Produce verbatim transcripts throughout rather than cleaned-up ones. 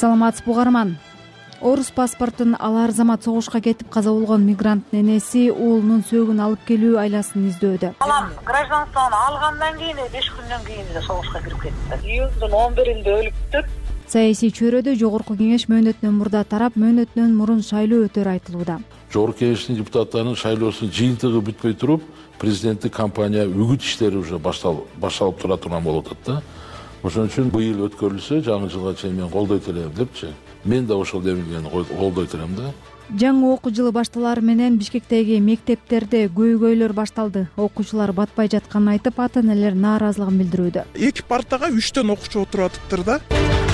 саламатсызбы угарман. Орус паспортун ала Арзамат согушка кетип каза болгон мигранттын энеси уулунун сөөгүн алып келүү айласын издөдө. Балам гражданствону алгандан кийин беш күндөн кийин эле согушка кирип кетти. Июндун он биринде өлүптүр. Саясий чөйрөдө жогорку кеңеш мөөнөтүнөн мурда тарап, мөөнөтүнөн мурун шайлоо өтөрү айтылууда. Жогорку кеңештин депутаттарынын шайлоосунун жыйынтыгы бүтпөй туруп, президенттик кампания үгүт иштери уже башталып тура турган болуп атат да. Ошон үчүн быйыл өткөрүлсө, жаңы жылга чейин мен колдойт элем депчи. Мен да ошол демилгени колдойт элем да. Жаңы окуу жылы башталары менен Бишкектеги мектептерде көйгөйлөр башталды. Окуучулар батпай жатканын айтып, ата-энелер нааразылыгын билдирүүдө. Эки партага үчтөн окуучу отуруп атыптыр да.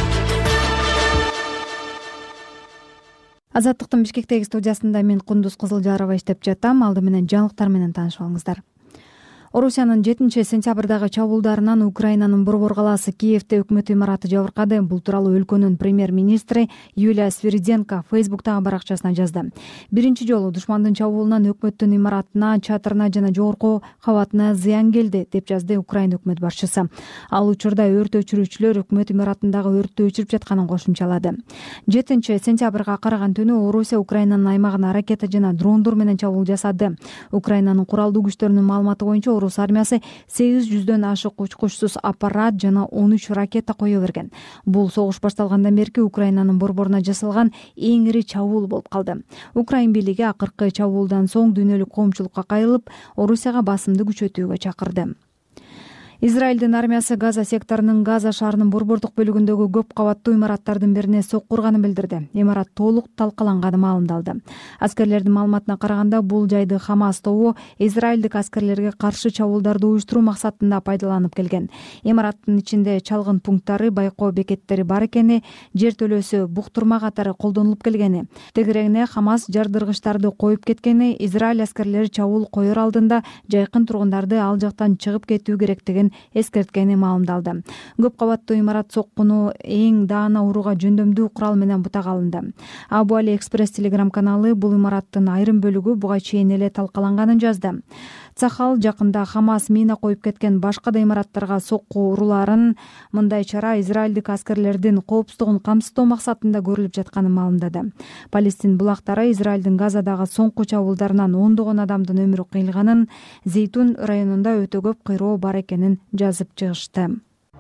Азаттыктын Бишкектеги студиясында мен Кундуз Кызылжарова иштеп жатам. Алды менен жаңылыктар менен таанышып алыңыздар. Орусиянын жетинчи сентябрдагы чабуулдарынан Украинанын борбор калаасы Киевде өкмөт имараты жабыркады. Бул тууралуу өлкөнүн премьер-министри Юлия Свириденко Фейсбуктагы баракчасына жазды. Биринчи жолу душмандын чабуулунан өкмөттүн имаратына, чатырына жана жогорку кабатына зыян келди, деп жазды Украина өкмөт башчысы. Ал учурда өрт өчүрүүчүлөр өкмөт имаратындагы өрттү өчүрүп жатканын кошумчалады. жетинчи сентябрга караган түнү Орусия Украинанын аймагына ракета жана дрондор менен чабуул жасады. Украинанын куралдуу күчтөрүнүн маалыматы боюнча Орус армиясы сегиз жүздөн ашык учкучсуз аппарат жана он үч ракета кое берген. Бул согуш башталгандан берки Украинанын борборуна жасалган эң ири чабуул болуп калды. Украин бийлиги акыркы чабуулдан соң дүйнөлүк коомчулукка кайрылып, Орусияга басымды күчөтүүгө чакырды. Израилдин армиясы Газа секторунун Газа шаарынын борбордук бөлүгүндөгү көп кабаттуу имараттардын бирине сокку урганын билдирди. Имарат толук талкаланганы маалымдалды. Аскерлердин маалыматына караганда, бул жайды Хамас тобу израилдик аскерлерге каршы чабуулдарды уюштуруу максатында пайдаланып келген. Имараттын ичинде чалгын пункттары, байкоо бекеттери бар экени, жер төлөөсү, буктурма катары колдонулуп келгени, тегерегине Хамас жардыргычтарды коюп кеткени, Израиль аскерлери чабуул коер алдында жайкын тургундарды ал жактан чыгып кетүү керектигин эскерткени маалымдалды. Көп кабаттуу имарат соккуну эң даана урууга жөндөмдүү курал менен бутага алынды. Абу Али Экспресс телеграм каналы бул имараттын айрым бөлүгү буга чейин эле талкаланганын жазды. Цахал жакында Хамас мина коюп кеткен башка да имараттарга сокку уруларын, мындай чара израилдик аскерлердин коопсуздугун камсыздоо максатында көрүлүп жатканын маалымдады. Палестин булактары Израилдин Газадагы соңку чабуулдарынан ондогон адамдын өмүрү кыйылганын, Зейтун районунда өтө көп кыйроо бар экенин жазып чыгышты.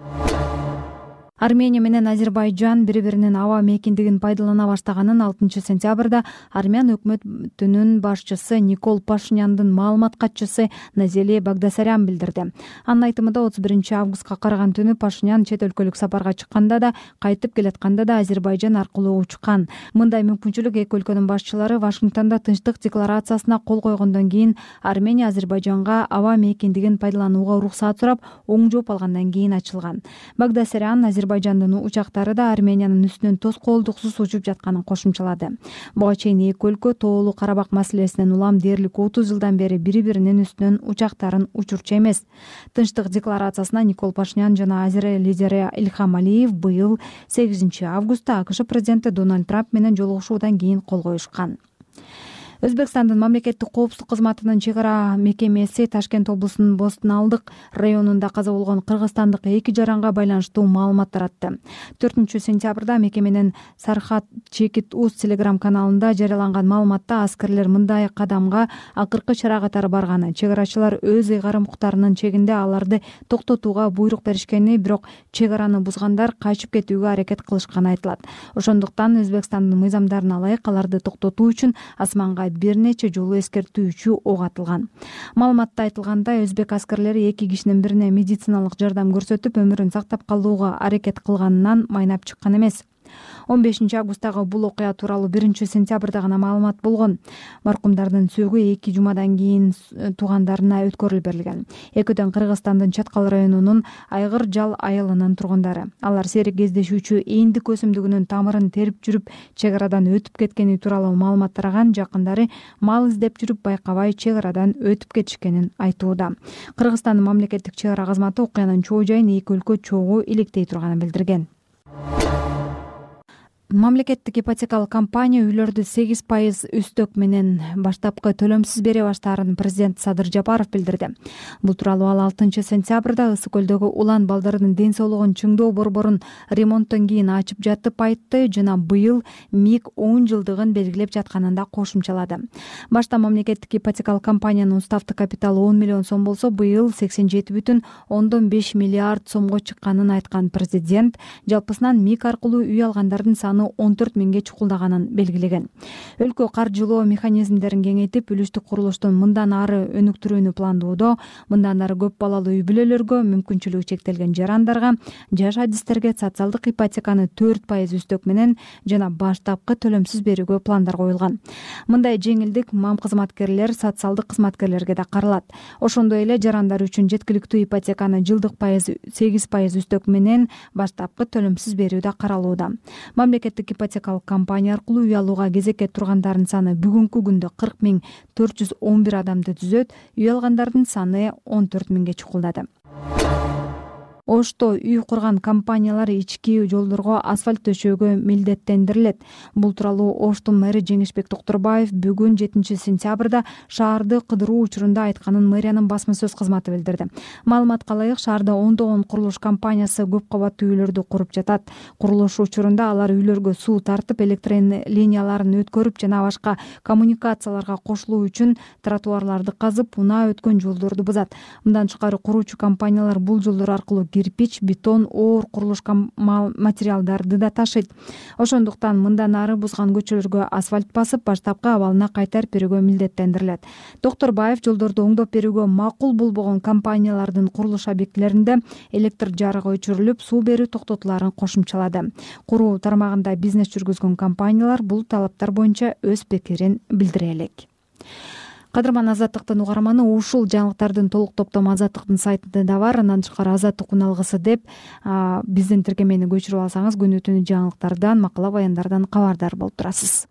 Армения менен Азербайжан бири-биринин аба мейкиндигин пайдалана баштаганын алтынчы сентябрда армян өкмөтүнүн башчысы Никол Пашиняндын маалымат катчысы Назеле Багдасарян билдирди. Анын айтымында отуз биринчи августка караган түнү Пашинян чет өлкөлүк сапарга чыкканда да, кайтып келатканда да Азербайжан аркылуу учкан. Мындай мүмкүнчүлүк эки өлкөнүн башчылары Вашингтондо тынчтык декларациясына кол койгондон кийин Армения Азербайжанга аба мейкиндигин пайдаланууга уруксаат сурап, оң жооп алгандан кийин ачылган. Багдасарян Азербайжандын учактары да Армениянын үстүнөн тоскоолдуксуз учуп жатканын кошумчалады. Буга чейин эки өлкө тоолуу Карабак маселесинен улам дээрлик отуз жылдан бери бири-биринин үстүнөн учактарын учурчу эмес. Тынчтык декларациясына Никол Пашинян жана Азия лидери Ильхам Алиев быйыл сегизинчи августта АКШ президенти Дональд Трамп менен жолугушуудан кийин кол коюшкан. Өзбекстандын мамлекеттик коопсуздук кызматынын чек ара мекемеси Ташкент облусунун Бостун Алдык районунда каза болгон кыргызстандык эки жаранга байланыштуу маалымат таратты. төртүнчү сентябрда мекеменин Сархат Чекит Уз телеграм каналында жарыяланган маалыматта аскерлер мындай кадамга акыркы чара катары барганы, чек арачылар өз ыйгарым укуктарынын чегинде аларды токтотууга буйрук беришкени, бирок чек араны бузгандар качып кетүүгө аракет кылышканы айтылат. Ошондуктан Өзбекстандын мыйзамдарына ылайык аларды токтотуу үчүн асманга бир нече жолу эскертүүчү ок атылган. Маалыматта айтылгандай, өзбек аскерлери эки кишинин бирине медициналык жардам көрсөтүп, өмүрүн сактап калууга аракет кылганынан майнап чыккан эмес. он бешинчи августтагы бул окуя тууралуу биринчи сентябрда гана маалымат болгон. Маркумдардын сөөгү эки жумадан кийин туугандарына өткөрүлүп берилген. Экөөдөн Кыргызстандын Чаткал районунун Айгыр Жал айылынын тургундары. Алар серик кездешүүчү эндик өсүмдүгүнүн тамырын терип жүрүп, чек арадан өтүп кеткени тууралуу маалымат тараган, жакындары мал издеп жүрүп байкабай чек арадан өтүп кетишкенин айтууда. Кыргызстандын мамлекеттик чек ара кызматы окуянын чоо жайын эки өлкө чогуу иликтей турганын билдирген. Мамлекеттик ипотекалык компания үйлөрдү сегиз пайыз үстөк менен баштапкы төлөмсүз бере баштаарын президент Садыр Жапаров билдирди. Бул тууралуу ал алтынчы сентябрда Ысык көлдөгү улан балдардын ден соолугун чыңдоо борборун ремонттон кийин ачып жатып айтты жана быйыл МИГ он жылдыгын белгилеп жатканын да кошумчалады. Башта мамлекеттик ипотекалык компаниянын уставдык капиталы он миллион сом болсо, быйыл сексен жети бүтүн ондон беш миллиард сомго чыкканын айткан президент жалпысынан МИГ аркылуу үй алгандардын саны он төрт миңге чукулдаганын белгилеген. Өлкө каржылоо механизмдерин кеңейтип, үлүштүк курулуштун мындан ары өнүктүрүүнү пландоодо, мындан ары көп балалуу үй бүлөлөргө, мүмкүнчүлүгү чектелген жарандарга, жаш адистерге социалдык ипотеканы төрт пайыз үстөк менен жана баштапкы төлөмсүз берүүгө пландар коюлган. Мындай жеңилдик мам кызматкерлер, социалдык кызматкерлерге да каралат. Ошондой эле жарандар үчүн жеткиликтүү ипотеканы жылдык пайыз сегиз пайыз үстөк менен баштапкы төлөмсүз берүү да каралууда. Мамлекеттик ипотекалык компания аркылуу үй алууга кезекке тургандардын саны бүгүнкү күндө кырк миң төрт жүз он бир адамды түзөт, үй алгандардын саны он төрт миңге чукулдады. Ошто үй курган компаниялар ички жолдорго асфальт төшөөгө милдеттендирилет. Бул тууралуу Оштун мэри Жеңишбек Токтурбаев бүгүн жетинчи сентябрда шаарды кыдыруу учурунда айтканын мэриянын басма сөз кызматы билдирди. Маалыматка ылайык, шаарда ондогон курулуш компаниясы көп кабаттуу үйлөрдү куруп жатат. Курулуш учурунда алар үйлөргө суу тартып, электр линияларын өткөрүп жана башка коммуникацияларга кошулуу үчүн тротуарларды казып, унаа өткөн жолдорду бузат. Мындан тышкары куруучу компаниялар бул жолдор аркылуу кирпич, бетон, оор курулуш материалдарды да ташыйт. Ошондуктан мындан ары бузган көчөлөргө асфальт басып, баштапкы абалына кайтарып берүүгө милдеттендирилет. Токтурбаев жолдорду оңдоп берүүгө макул болбогон компаниялардын курулуш объектилеринде электр жарыгы өчүрүлүп, суу берүү токтотулаарын кошумчалады. Куруу тармагында бизнес жүргүзгөн компаниялар бул талаптар боюнча өз пикирин билдире элек. Кадырман Азаттыктын угарманы, ушул жаңылыктардын толук топтому Азаттыктын сайтында да бар. Андан тышкары Азаттык уналгысы деп биздин тиркемени көчүрүп алсаңыз, күнү түнү жаңылыктардан, макала баяндардан кабардар болуп турасыз.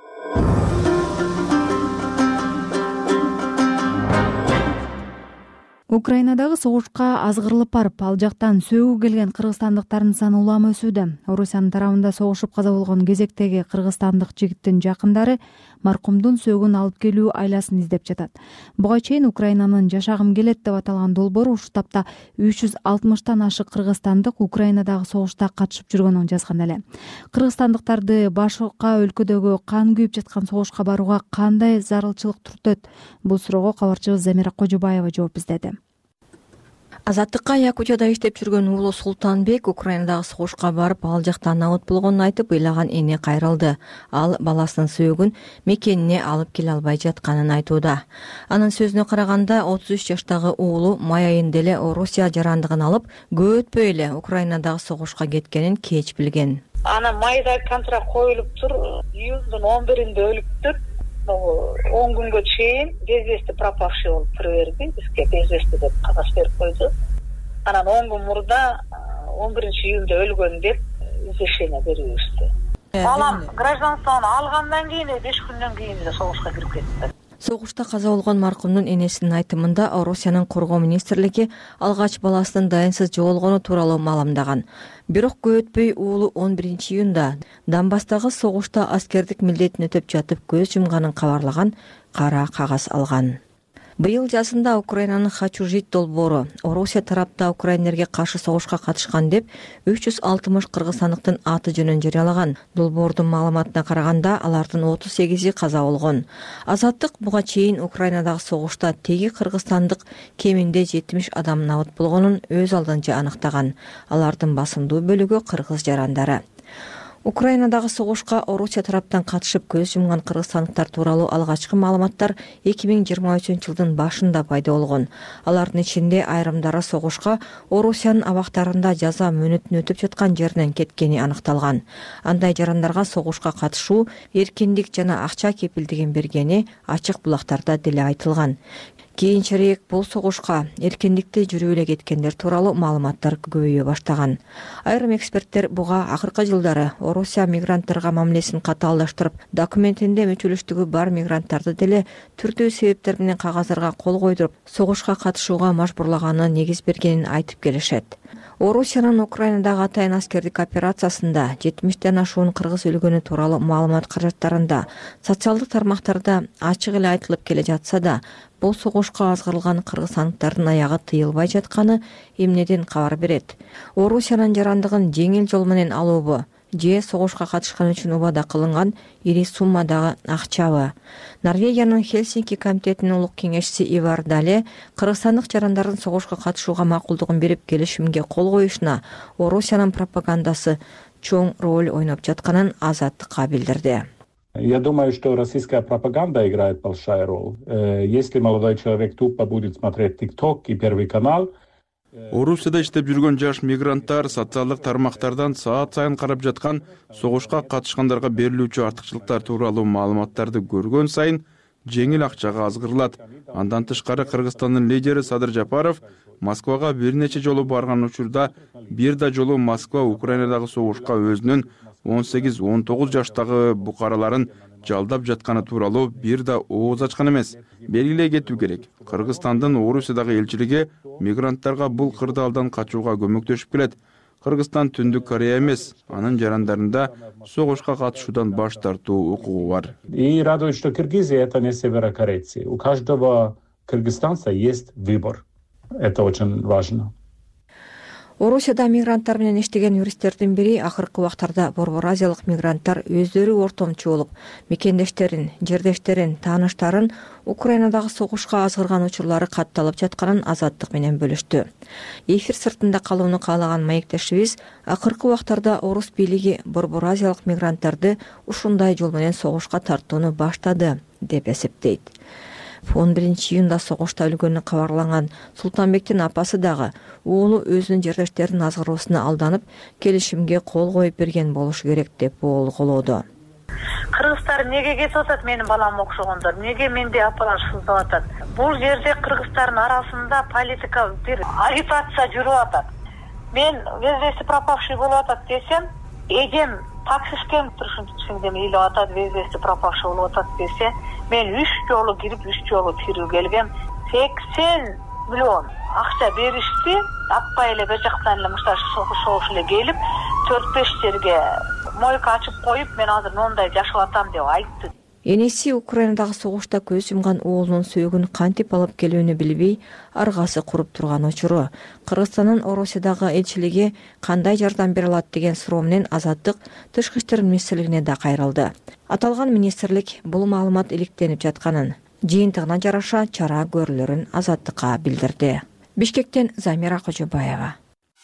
Украинадагы согушка азгырылып барып, ал жактан сөөгү келген кыргызстандыктардын саны улам өсүүдө. Орусиянын тарабында согушуп каза болгон кезектеги кыргызстандык жигиттин жакындары маркумдун сөөгүн алып келүү айласын издеп жатат. Буга чейин Украинанын жашагым келет деп аталган долбоору ушул тапта үч жүз алтымыштан ашык кыргызстандык Украинадагы согушта катышып жүргөнүн жазган эле. Кыргызстандыктарды башка өлкөдөгү кан күйүп жаткан согушка барууга кандай зарылчылык түртөт? Бул суроого кабарчыбыз Замира Кожобаева жооп издеди. Азаттыкка Якутияда иштеп жүргөн уулу Султанбек Украинадагы согушка барып, ал жакта набыт болгонун айтып, ыйлаган эне кайрылды. Ал баласынын сөөгүн мекенине алып келе албай жатканын айтууда. Анын сөзүнө караганда, отуз үч жаштагы уулу май айында эле Орусия жарандыгын алып, көп өтпөй эле Украинадагы согушка кеткенин кеч билген. Ана майда контракт коюлуп тур, июлдун он биринде өлүптүр. он күнгө чейин безвести пропавший болуп тура берди. Бизге безвести деп кагаз берип койду. Анан он күн мурда он биринчи июнда өлгөн деп извещение берүүбүздү. Балам гражданствону алгандан кийин беш күндөн кийин эле согушка кирип кетти. Согушта каза болгон маркумдун энесинин айтымында, Орусиянын коргоо министрлиги алгач баласынын дайынсыз жоголгону тууралуу маалымдаган. Бирок көп өтпөй уулу он биринчи июнда Донбасстагы согушта аскердик милдетин өтөп жатып көз жумганын кабарлаган кара кагаз алган. Быйыл жазында Украинанын «Хочу жить» долбоору Орусия тарапта украиндерге каршы согушка катышкан деп үч жүз алтымыш кыргызстандыктын аты жөнүн жарыялаган. Долбоордун маалыматына караганда, алардын отуз сегизи каза болгон. Азаттык буга чейин Украинадагы согушта теги кыргызстандык кеминде жетимиш адам набыт болгонун өз алдынча аныктаган. Алардын басымдуу бөлүгү кыргыз жарандары. Украинадагы согушка Орусия тараптан катышып көз жумган кыргызстандыктар тууралуу алгачкы маалыматтар эки миң жыйырма үчүнчү жылдын башында пайда болгон. Алардын ичинде айрымдары согушка Орусиянын абактарында жаза мөөнөтүн өтүп жаткан жеринен кеткени аныкталган. Андай жарандарга согушка катышуу эркиндик жана акча кепилдигин бергени ачык булактарда деле айтылган. Кийинчерээк бул согушка эркиндикте жүрүп эле кеткендер тууралуу маалыматтар көбөйө баштаган. Айрым эксперттер буга акыркы жылдары Орусия мигранттарга мамилесин катаалдаштырып, документинде мүчөлүштүгү бар мигранттарды деле түрдүү себептер менен кагаздарга кол койдуруп, согушка катышууга мажбурлаганы негиз бергенин айтып келишет. Орусиянын Украинадагы атайын аскердик операциясында жетимиштен ашуун кыргыз өлгөнү тууралуу маалымат каражаттарында социалдык тармактарда ачык эле айтылып келе жатса да, бул согушка азгырылган кыргызстандыктардын аягы тыйылбай жатканы эмнеден кабар берет? Орусиянын жарандыгын жеңил жол менен алуубу же согушка катышкан үчүн убада кылынган ири суммадагы акчабы? Норвегиянын Хельсинки комитетинин улук кеңешчиси Ивар Дале кыргызстандык жарандардын согушка катышууга макулдугун берип келишимге кол коюшуна Орусиянын пропагандасы чоң роль ойноп жатканын Азаттыкка билдирди. Я думаю, что российская пропаганда играет большую роль. Если молодой человек тупо будет смотреть ТикТок и Первый канал, Орусияда иштеп жүргөн жаш мигранттар социалдык тармактардан саат сайын карап жаткан согушка катышкандарга берилүүчү артыкчылыктар тууралуу маалыматтарды көргөн сайын жеңил акчага азгырылат. Андан тышкары Кыргызстандын лидери Садыр Жапаров Москвага бир нече жолу барган учурда бир да жолу Москва Украинадагы согушка өзүнүн он сегиз он тогуз жаштагы букараларын жалдап жатканы тууралуу бир да ооз ачкан эмес. Белгилей кетүү керек. Кыргызстандын Орусиядагы элчилиги мигранттарга бул кырдаалдан качууга көмөктөшүп келет. Кыргызстан Түндүк Корея эмес, анын жарандарында согушка катышуудан баш тартуу укугу бар. И радует, что Киргизия это не северокорейцы. У каждого кыргызстанца есть выбор. Это очень важно. Орусияда мигранттар менен иштеген юристтердин бири акыркы убактарда борбор азиялык мигранттар өздөрү ортомчу болуп, мекендештерин, жердештерин, тааныштарын Украинадагы согушка азгырган учурлары катталып жатканын Азаттык менен бөлүштү. Эфир сыртында калууну каалаган маектешибиз акыркы убактарда орус бийлиги борбор азиялык мигранттарды ушундай жол менен согушка тартууну баштады деп эсептейт. он биринчи июнда согушта өлгөнү кабарланган Султанбектин апасы дагы уулу өзүнүн жердештерин азгыруусуна алданып, келишимге кол коюп берген болушу керек деп болголоду. Кыргыздар неге кетип атат менин балам окшогондор? Неге менде апалар сыздап атат? Бул жерде кыргыздардын арасында политика бир агитация жүрүп атат. Мен везде пропавший болуп атат десем, эдем таксиске турушунчусуңдем илип атат, везде пропавший болуп атат десе, мен үч жолу кирип, үч жолу кирүү келгем. сексен миллион акча беришти, аппай эле бер жактан эле мушташ согуш эле келип, төрт беш жерге мойка ачып коюп, мен азыр мондай жашап атам деп айтты. Энеси Украинадагы согушта көз жумган уулунун сөөгүн кантип алып келүүнү билбей, аргасы куруп турган учуру. Кыргызстандын Орусиядагы элчилиги кандай жардам бере алат деген суроо менен Азаттык Тышкы иштер министрлигине да кайрылды. Аталган министрлик бул маалымат иликтенип жатканын, жыйынтыгына жараша чара көрүлөрүн Азаттыкка билдирди. Бишкектен Замира Кожобаева.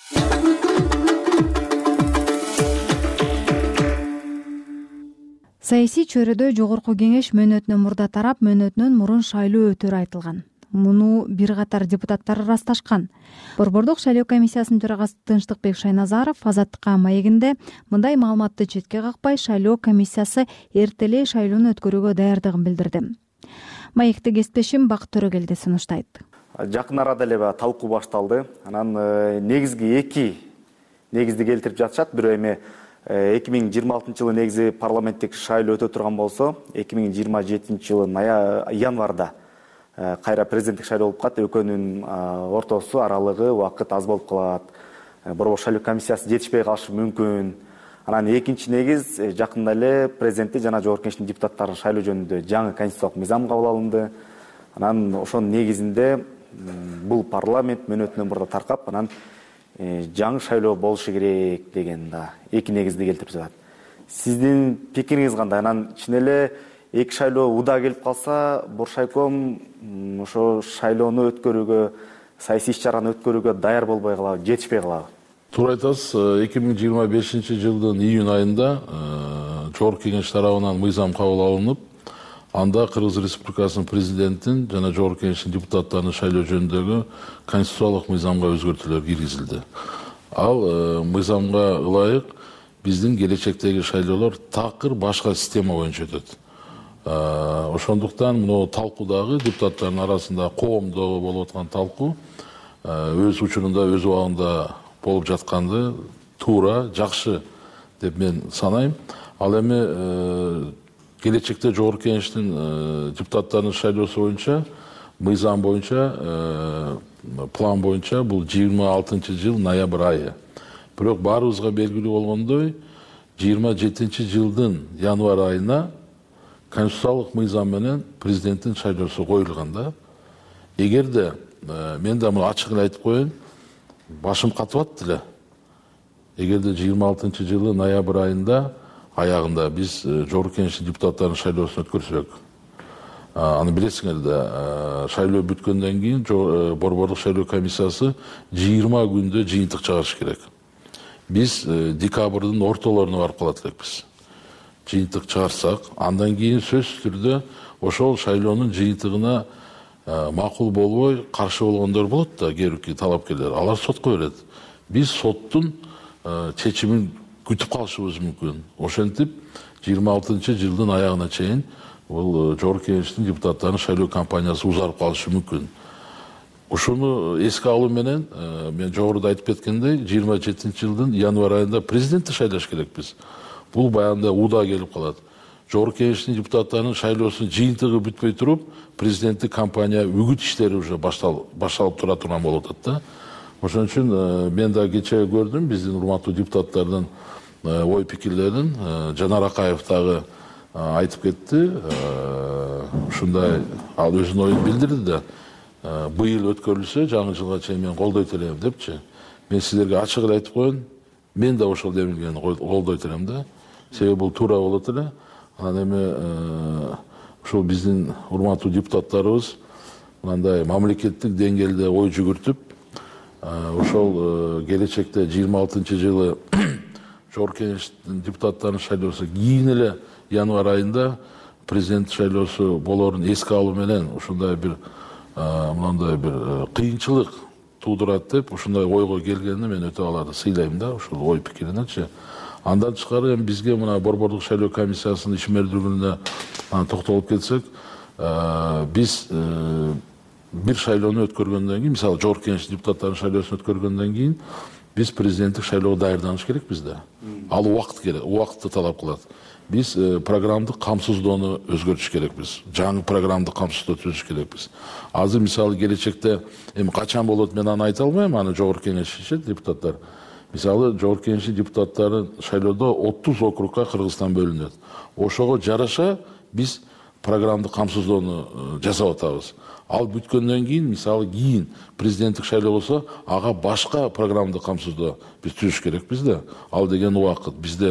Саясий чөйрөдө жогорку кеңеш мөөнөтүнөн мурда тарап, мөөнөтүнөн мурун шайлоо өтөрү айтылган. Муну бир катар депутаттар ырасташкан. Борбордук шайлоо комиссиясынын төрагасы Тынчтыкбек Шайназаров Азаттыкка маегинде мындай маалыматты четке какпай, шайлоо комиссиясы эртелей шайлоону өткөрүүгө даярдыгын билдирди. Маекти кесиптешим Бакыт Төрөгелди сунуштайт. Жакын арада эле талкуу башталды. Анан негизги эки негизди келтирип жатышат. Бирөө эми эки миң жыйырма алтынчы жылы негизи парламенттик шайлоо өтө турган болсо, эки миң жыйырма жетинчи жылы январда кайра президенттик шайлоо болуп калат. Экөөнүн ортосу аралыгы убакыт аз болуп калат. Борбор шайлоо комиссиясы жетишпей калышы мүмкүн. Анан экинчи негиз жакында эле президенттик жана жогорку кеңештин депутаттарын шайлоо жөнүндө жаңы конституциялык мыйзам кабыл алынды. Анан ошонун негизинде бул парламент мөөнөтүнөн мурда таркап, анан жаңы шайлоо болушу керек деген да эки негизди келтирип жатат. Сиздин пикириңиз кандай? Анан чын эле эки шайлоо уда келип калса, Боршайком ошо шайлоону өткөрүүгө, саясий иш-чараны өткөрүүгө даяр болбой калабы, жетишпей калабы? Туура айтасыз. эки миң жыйырма бешинчи жылдын июнь айында жогорку кеңеш тарабынан мыйзам кабыл алынып, анда Кыргыз Республикасынын президентин жана жогорку кеңештин депутаттарын шайлоо жөнүндөгү конституциялык мыйзамга өзгөртүүлөр киргизилди. Ал мыйзамга ылайык биздин келечектеги шайлоолор такыр башка система боюнча өтөт. Ошондуктан мына талкуудагы депутаттардын арасында коомдо болуп аткан талкуу өз учурунда, өз убагында болуп жатканды туура, жакшы деп мен санайм. Ал эми келечекте жогорку кеңештин депутаттарынын шайлоосу боюнча мыйзам боюнча, план боюнча бул жыйырма алтынчы жыл ноябрь айы. Бирок баарыбызга белгилүү болгондой, жыйырма жетинчи жылдын январь айына конституциялык мыйзам менен президенттин шайлоосу коюлган да. Эгерде мен да муну ачык эле айтып коеюн, башым катып атты эле. Эгерде жыйырма алтынчы жылы ноябрь айында аягында биз Жогорку Кеңештин депутаттарынын шайлоосун өткөрсөк, аны билесиңер да, шайлоо бүткөндөн кийин борбордук шайлоо комиссиясы жыйырма күндө жыйынтык чыгарыш керек. Биз декабрдын ортолоруна барып калат элекпиз. Жыйынтык чыгарсак, андан кийин сөзсүз түрдө ошол шайлоонун жыйынтыгына макул болбой каршы болгондор болот да, кээ бирки талапкерлер. Алар сотко берет. Биз соттун чечимин күтүп калышыбыз мүмкүн. Ошентип жыйырма алтынчы жылдын аягына чейин бул Жогорку Кеңештин депутаттарынын шайлоо кампаниясы узарып калышы мүмкүн. Ушуну эске алуу менен мен жогоруда айтып кеткендей, жыйырма жетинчи жылдын январь айында президентти шайлаш керекпиз. Бул баягында ууда келип калат. Жогорку Кеңештин депутаттарынын шайлоосунун жыйынтыгы бүтпөй туруп, президенттик кампания үгүт иштери уже башталып тура турган болуп атат да. Ошон үчүн мен да кечээ көрдүм биздин урматтуу депутаттардын ой пикирлерин. Жанар Акаев дагы айтып кетти. Ушундай ал өзүнүн оюн билдирди да. Быйыл өткөрүлсө, жаңы жылга чейин мен колдойт элем депчи. Мен сиздерге ачык эле айтып коеюн, мен да ошол демилгени колдойт элем да. Себеби бул туура болот эле. Анан эми ушул биздин урматтуу депутаттарыбыз мындай мамлекеттик деңгээлде ой жүгүртүп, ошол келечекте жыйырма алтынчы жылы Жогорку Кеңештин депутаттарынын шайлоосу кийин эле январь айында президент шайлоосу болоорун эске алуу менен ушундай бир мындай бир кыйынчылык туудурат деп ушундай ойго келгенине мен өтө аларды сыйлайм да, ушул ой пикиринечи. Андан тышкары эми бизге мына борбордук шайлоо комиссиясынын ишмердүүлүгүнө токтолуп кетсек, биз бир шайлоону өткөргөндөн кийин, мисалы Жогорку Кеңештин депутаттарынын шайлоосун өткөргөндөн кийин биз президенттик шайлоого даярданыш керекпиз да. Ал убакыт керек, убакытты талап кылат. Биз программдык камсыздоону өзгөртүш керекпиз. Жаңы программдык камсыздоо түзүш керекпиз. Азыр мисалы келечекте эми качан болот мен аны айта албайм, аны Жогорку Кеңешчи депутаттар. Мисалы Жогорку Кеңештин депутаттары шайлоодо отуз округга Кыргызстан бөлүнөт. Ошого жараша биз программдык камсыздоону жасап атабыз. Ал бүткөндөн кийин, мисалы кийин президенттик шайлоо болсо, ага башка программдык камсыздоо биз түзүш керекпиз да. Ал деген убакыт бизде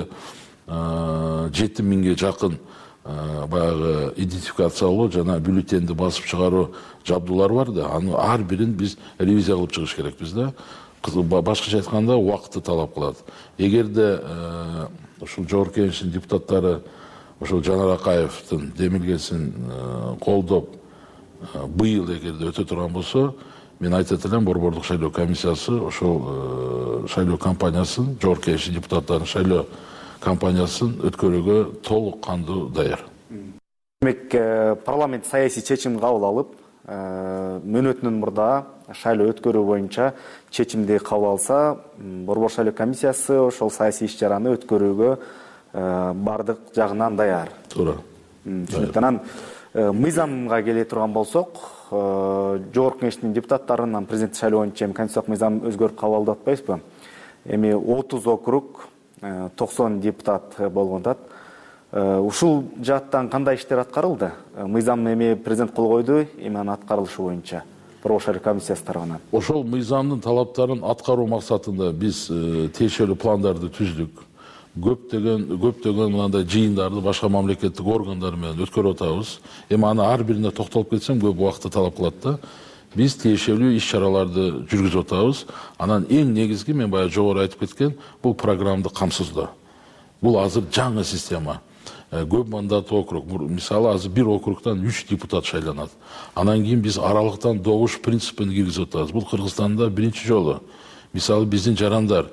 жети миңге жакын баягы идентификациялоо жана бюллетенди басып чыгаруу жабдуулар бар да. Аны ар бирин биз ревизия кылып чыгыш керекпиз да. Башкача айтканда убакытты талап кылат. Эгерде ушул Жогорку Кеңештин депутаттары ошол Жанар Акаевдин демилгесин колдоп быйыл эгерде өтө турган болсо, мен айтат элем борбордук шайлоо комиссиясы ошол шайлоо кампаниясын, Жогорку Кеңештин депутаттарынын шайлоо кампаниясын өткөрүүгө толук кандуу даяр. Демек, парламент саясий чечим кабыл алып, мөөнөтүнөн мурда шайлоо өткөрүү боюнча чечимди кабыл алса, борбор шайлоо комиссиясы ошол саясий иш-чараны өткөрүүгө бардык жагынан даяр. Туура. Түшүнүктүү. Анан мыйзамга келе турган болсок, Жогорку Кеңештин депутаттарынан президенттик шайлоо боюнча конституциялык мыйзам өзгөрүп кабыл алып атпайбызбы? Эми отуз округ, токсон депутат болгондат. Ушул жааттан кандай иштер аткарылды? Мыйзам эми президент кол койду, эми анын аткарылышы боюнча борбор шайлоо комиссиясы тарабынан. Ошол мыйзамдын талаптарын аткаруу максатында биз тиешелүү пландарды түздүк. Көптөгөн көптөгөн мындай жыйындарды башка мамлекеттик органдар менен өткөрүп атабыз. Эми аны ар бирине токтолуп кетсем көп убакытты талап кылат да. Биз тиешелүү иш-чараларды жүргүзүп атабыз. Анан эң негизги мен баягы жогору айтып кеткен бул программдык камсыздоо. Бул азыр жаңы система. Көп мандаттуу округ. Мисалы азыр бир округдан үч депутат шайланат. Анан кийин биз аралыктан добуш принципин киргизип атабыз. Бул Кыргызстанда биринчи жолу. Мисалы биздин жарандар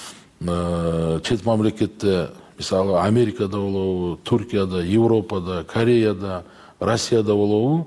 чет мамлекетте, мисалы Америкада болобу, Туркияда, Европада, Кореяда, Россияда болобу,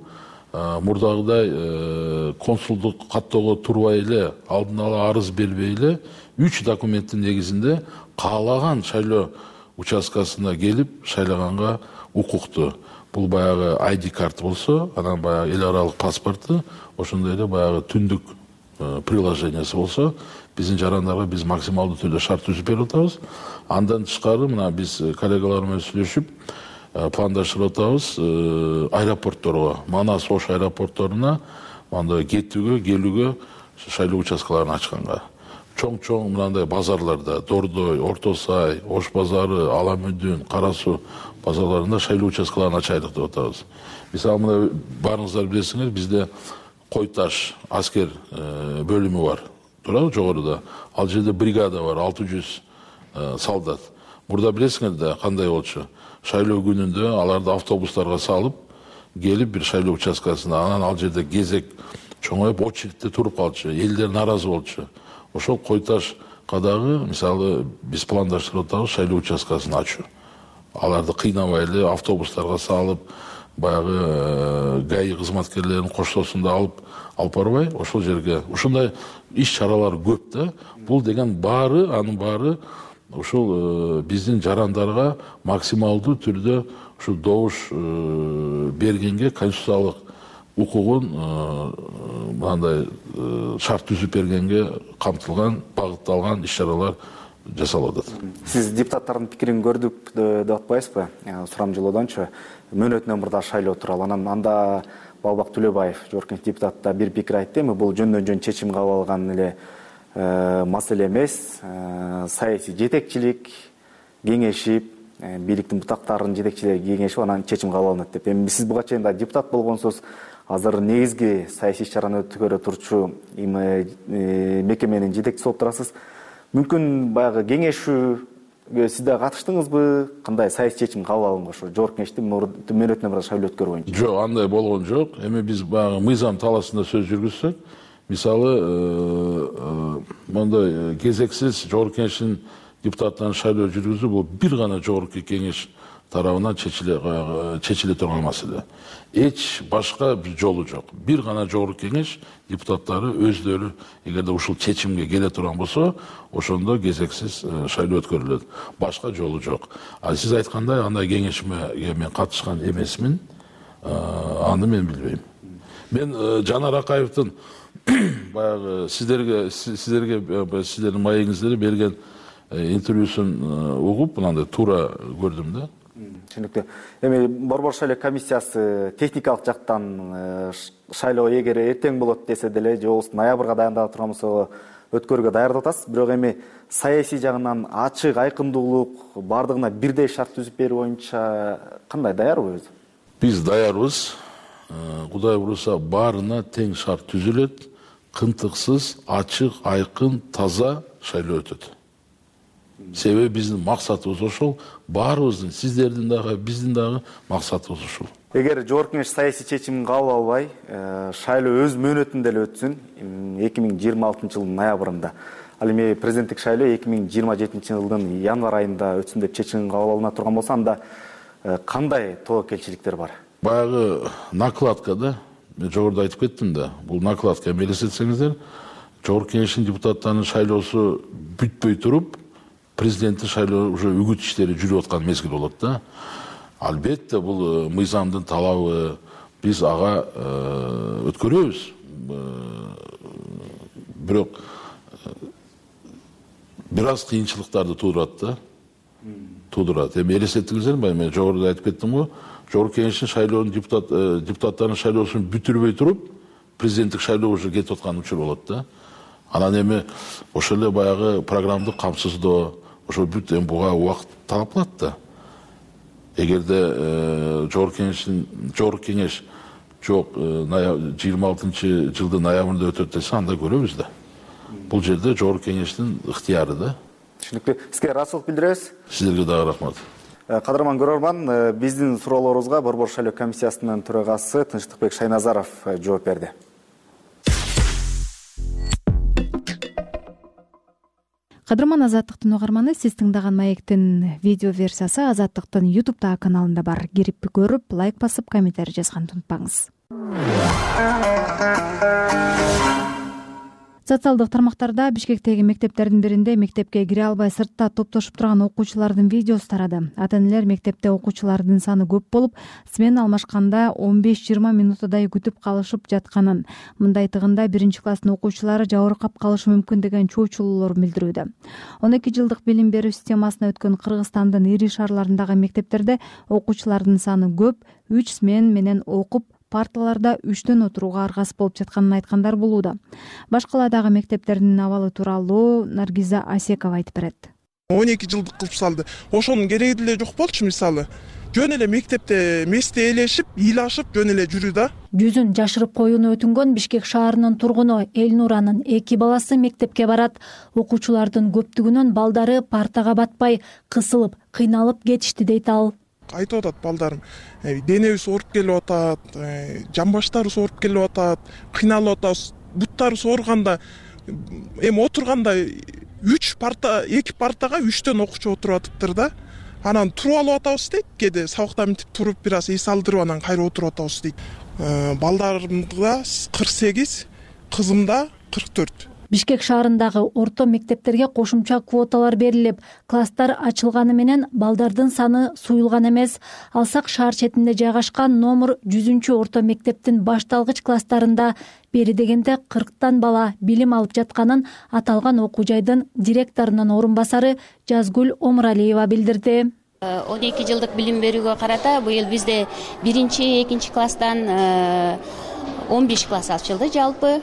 мурдагыдай консулдук каттоого турбай эле, алдын ала арыз бербей эле, үч документтин негизинде каалаган шайлоо участкасына келип шайлаганга укуктуу. бул баягы ай ди карта болсо, анан баягы эл аралык паспорту, ошондой эле баягы түндүк приложениясы болсо, биздин жарандарга биз максималдуу түрдө шарт түзүп берип атабыз. Андан тышкары мына биз коллегалар менен сүйлөшүп пландаштырып атабыз аэропортторго, Манас Ош аэропортторуна мындай кетүүгө, келүүгө шайлоо участкаларын ачканга. Чоң-чоң мындай базарларда, Дордой, Орто Сай, Ош базары, Аламүдүн, Кара Суу базарларында шайлоо участкаларын ачайлык деп атабыз. Мисалы мына баарыңыздар билесиңер, бизде Кой Таш аскер бөлүмү бар. Туурабы, жогоруда. Ал жерде бригада бар, алты жүз солдат. Мурда билесиңер да кандай болчу? Шайлоо күнүндө аларды автобустарга салып, келип бир шайлоо участкасына, анан ал жерде кезек чоңоюп, очередте туруп калчу. Элдер наразы болчу. Ошол Кой Ташка дагы, мисалы, биз пландаштырып атабыз шайлоо участкасын ачуу. Аларды кыйнабай эле автобустарга салып, баягы ГАИ кызматкерлерин коштоосунда алып алып барбай, ошол жерге ушундай иш-чаралар көп да. Бул деген баары, анын баары ушул биздин жарандарга максималдуу түрдө ушул добуш бергенге конституциялык укугун мындай шарт түзүп бергенге камтылган, багытталган иш-чаралар жасалып атат. Сиз депутаттардын пикирин көрдүк деп атпайсызбы? Сурамжылоодончу мөөнөтүнөн мурда шайлоо тууралуу. Анан анда Балбак Төлөбаев, жогорку депутат да бир пикир айтты. Эми бул жөндөн-жөн чечим кабыл алган эле маселе эмес. Саясий жетекчилик кеңешип, бийликтин бутактарынын жетекчилери кеңешип, анан чечим кабыл алынат деп. Эми сиз буга чейин да депутат болгонсуз, азыр негизги саясий иш-чараны өткөрө турчу мекеменин жетекчиси болуп турасыз. Мүмкүн баягы кеңешүүгө сиз да катыштыңызбы? Кандай саясий чечим кабыл алынды ошо жогорку кеңештин мөөнөтүнөн мурда шайлоо өткөрүү боюнча? Жок, андай болгон жок. Эми биз баягы мыйзам талаасында сөз жүргүзсөк, мисалы, мондай кезексиз жогорку кеңештин депутаттарын шайлоо жүргүзүү бул бир гана жогорку кеңеш тарабынан чечиле чечиле турган маселе. Эч башка бир жолу жок. Бир гана жогорку кеңеш депутаттары өздөрү эгерде ушул чечимге келе турган болсо, ошондо кезексиз шайлоо өткөрүлөт. Башка жолу жок. А сиз айткандай, андай кеңешме мен катышкан эмесмин. Аны мен билбейм. Мен Жанар Акаевдин баягы сиздерге сиздерге сиздердин маегиңиздерди берген интервьюсун угуп, мындай туура көрдүм да. Түшүнүктүү. Эми Борбор шайлоо комиссиясы техникалык жактан шайлоо эгер эртең болот десе деле, же болбосо ноябрга дайындап турганбызсо өткөрүүгө даярдап атасыз. Бирок эми саясий жагынан ачык, айкындуулук, бардыгына бирдей шарт түзүп берүү боюнча кандай даярбы өзү? Биз даярбыз. Кудай буюрса баарына тең шарт түзүлөт. Кынтыксыз, ачык, айкын, таза шайлоо өтөт. Себеби биздин максатыбыз ошол, баарыбыздын, сиздердин дагы, биздин дагы максатыбыз ошол. Эгер жогорку кеңеш саясий чечим кабыл албай, шайлоо өз мөөнөтүндө эле өтсүн, эки миң жыйырма алтынчы жылдын ноябрында. Ал эми президенттик шайлоо эки миң жыйырма жетинчи жылдын январь айында өтсүн деп чечим кабыл алына турган болсо, анда кандай тобокелчиликтер бар? Баягы накладка да, мен жогоруда айтып кеттим да, бул накладка элестетсеңиздер, жогорку кеңештин депутаттарынын шайлоосу бүтпөй туруп, президенттин шайлоо уже үгүт иштери жүрүп аткан мезгил болот да. Албетте бул мыйзамдын талабы, биз ага өткөрөбүз. Бирок бир аз кыйынчылыктарды туудурат да. Туудурат. Эми элестеттиңиздерби, мен жогоруда айтып кеттим го, жогорку кеңештин шайлоонун депутат депутаттарынын шайлоосун бүтүрбөй туруп, президенттик шайлоо уже кетип аткан учур болот да. Анан эми ошол эле баягы программдык камсыздоо, ошол бүт эми буга убакыт талап кылат да. Эгерде жогорку кеңештин жогорку кеңеш жок жыйырма алтынчы жылдын ноябрында өтөт десе, анда көрөбүз да. Бул жерде жогорку кеңештин ыктыяры да. Түшүнүктүү. Сизге ыраазычылык билдиребиз. Сиздерге дагы рахмат. Кадырман көрөрман, биздин суроолорубузга Борбор шайлоо комиссиясынын төрагасы Тынчтыкбек Шайназаров жооп берди. Кадырман Азаттыктын угарманы, сиз тыңдаган маектин видео версиясы Азаттыктын YouTube каналында бар. Кирип көрүп, лайк басып, комментарий жазганды унутпаңыз. Социалдык тармактарда Бишкектеги мектептердин биринде мектепке кире албай сыртта топтошуп турган окуучулардын видеосу тарады. Ата-энелер мектепте окуучулардын саны көп болуп, смена алмашканда он беш жыйырма минутадай күтүп калышып жатканын, мындай тыгында биринчи класстын окуучулары жабыркап калышы мүмкүн деген чоочулуулар билдирүүдө. он эки жылдык билим берүү системасына өткөн Кыргызстандын ири шаарларындагы мектептерде окуучулардын саны көп, үч смен менен окуп, парталарда үчтөн отурууга аргасыз болуп жатканын айткандар болууда. Башкаладагы мектептердин абалы тууралуу Наргиза Асекова айтып берет. он эки жылдык кылып салды. Ошонун кереги деле жок болчу мисалы. Жөн эле мектепте месте ээлешип, ыйлашып жөн эле жүрүү да. Жүзүн жашырып коюуну өтүнгөн Бишкек шаарынын тургуну Элнуранын эки баласы мектепке барат. Окуучулардын көптүгүнөн балдары партага батпай, кысылып, кыйналып кетишти дейт ал. Айтып атат балдарым, денебиз ооруп келип атат, жамбаштарыбыз ооруп келип атат, кыйналып атабыз, буттарыбыз ооруганда, эми отурганда үч парта, эки партага үчтөн окуучу отуруп атыптыр да. Анан туруп алып атабыз дейт, кээде сабакта мынтип туруп бир аз эс алдырып анан кайра отуруп атабыз дейт. Балдарымда кырк сегиз, кызымда кырк төрт. Бишкек шаарындагы орто мектептерге кошумча квоталар берилип, класстар ачылганы менен балдардын саны суюлган эмес. Алсак шаар четинде жайгашкан номер жүзүнчү орто мектептин башталгыч класстарында бери дегенде кырктан бала билим алып жатканын аталган окуу жайдын директорунун орун басары Жазгүл Омуралиева билдирди. он эки жылдык билим берүүгө карата быйыл бизде биринчи, экинчи класстан он беш класс ачылды жалпы.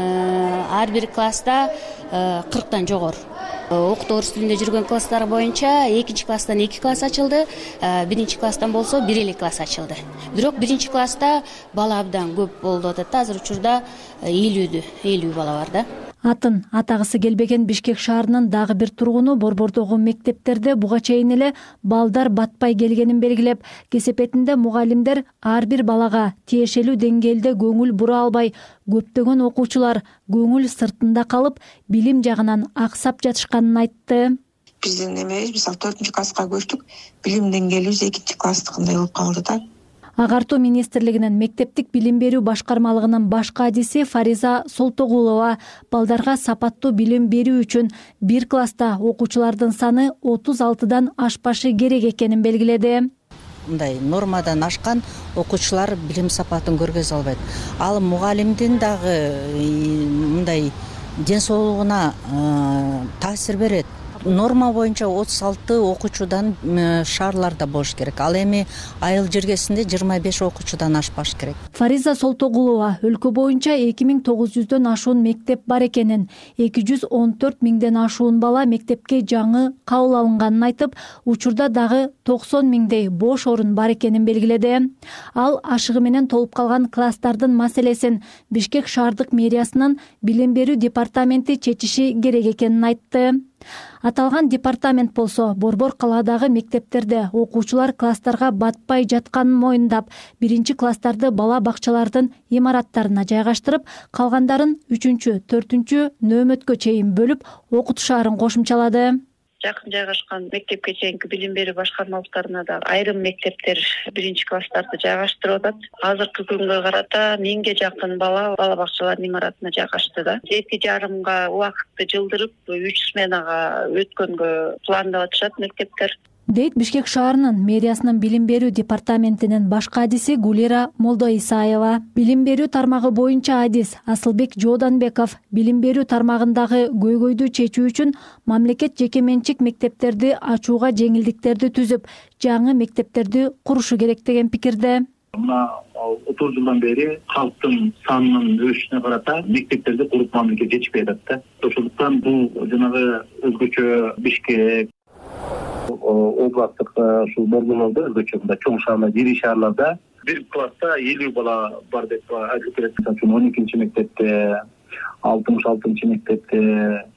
Ар бир класста кырктан жогору. Окутуу орус тилинде жүргөн класстар боюнча экинчи класстан эки класс ачылды, биринчи класстан болсо бир эле класс ачылды. Бирок биринчи класста бала абдан көп болуп атат. Азыр учурда элүү элүү бала бар да. Атын атагысы келбеген Бишкек шаарынын дагы бир тургуну Борбордогу мектептерде буга чейин эле балдар батпай келгенин белгилеп, кесепетинде мугалимдер ар бир балага тиешелүү деңгээлде көңүл бура албай, көптөгөн окуучулар көңүл сыртында калып, билим жагынан аксап жатышканын айтты. Биздин немебиз мисалы төртүнчү класска көчтүк, билим деңгээлибиз экинчи класстыкындай болуп калды да. Агартуу министрлигинин мектептик билим берүү башкармалыгынын баш кадиси Фариза Солтогулова балдарга сапаттуу билим берүү үчүн бир класста окуучулардын саны отуз алтыдан ашпашы керек экенин белгиледи. Мындай нормадан ашкан окуучулар билим сапатын көргөзө албайт. Ал мугалимдин дагы мындай ден соолугуна таасир берет. Норма боюнча отуз алты окуучудан шаарларда болуш керек. Ал эми айыл жергесинде жыйырма беш окуучудан ашпаш керек. Фариза Солтогулова өлкө боюнча эки миң тогуз жүздөн ашуун мектеп бар экенин, эки жүз он төрт миңден ашуун бала мектепке жаңы кабыл алынганын айтып, учурда дагы токсон миңдей бош орун бар экенин белгиледи. Ал ашыгы менен толуп калган класстардын маселесин Бишкек шаардык мэриясынын билим берүү департаменти чечиши керек экенин айтты. Аталган департамент болсо Борбор калаадагы мектептерде окуучулар класстарга батпай жатканын моюндап, биринчи класстарды бала бакчалардын имараттарына жайгаштырып, калгандарын үчүнчү, төртүнчү нөөмөткө чейин бөлүп окутушаарын кошумчалады. Жакын жайгашкан мектепке чейинки билим берүү башкармалыктарына да айрым мектептер биринчи класстарды жайгаштырып атат. Азыркы күнгө карата миңге жакын бала бала бакчаларынын имаратына жайгашты да. эки жарымга убакытты жылдырып, үч сменага өткөнгө пландап атышат мектептер. Дейт Бишкек шаарынын мэриясынын билим берүү департаментинин баш кадиси Гулира Молдоисаева. Билим берүү тармагы боюнча адис Асылбек Жооданбеков билим берүү тармагындагы көйгөйдү чечүү үчүн мамлекет жеке менчик мектептерди ачууга жеңилдиктерди түзүп, жаңы мектептерди курушу керек деген пикирде. Мына отуз жылдан бери калктын санынын өсүшүнө карата мектептерди куруп мамлекет жетишпей атат да. Ошондуктан бул жанагы өзгөчө Бишкек областтык ушул борборлордо өзгөчө мындай чоң шаарлар, ири шаарларда бир класста элүү бала бар деп айтылып келет. Мисалы үчүн он экинчи мектепте, алтымыш алтынчы мектепте,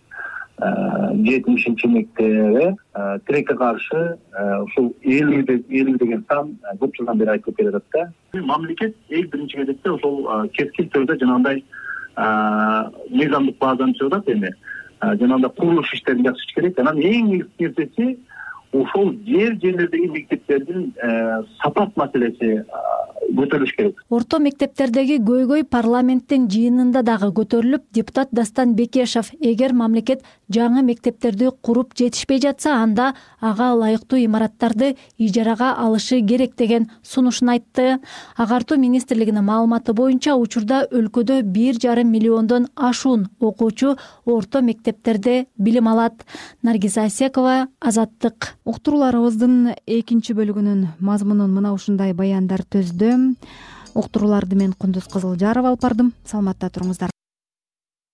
жетимишинчи мектепте тилекке каршы ушул элүү элүү деген сан көп жылдан бери айтылып келет да. Мамлекет эң биринчи кезекте ошол кескин түрдө жанагындай мыйзамдык базаны түзүп атат эми. Жанагындай курулуш иштерин жакшы керек. Анан эң негизги нерсеси ошол жер жерлердеги мектептердин сапат маселеси көтөрүлүш керек. Орто мектептердеги көйгөй парламенттин жыйынында дагы көтөрүлүп, депутат Дастан Бекешев эгер мамлекет жаңы мектептерди куруп жетишпей жатса, анда ага ылайыктуу имараттарды ижарага алышы керек деген сунушун айтты. Агартуу министрлигинин маалыматы боюнча учурда өлкөдө бир жарым миллиондон ашуун окуучу орто мектептерде билим алат. Наргиза Асекова, Азаттык. Уктурууларыбыздын экинчи бөлүгүнүн мазмунун мына ушундай баяндар түздү. Уктурууларды мен Кундуз Кызылжарова алып бардым. Саламатта туруңуздар.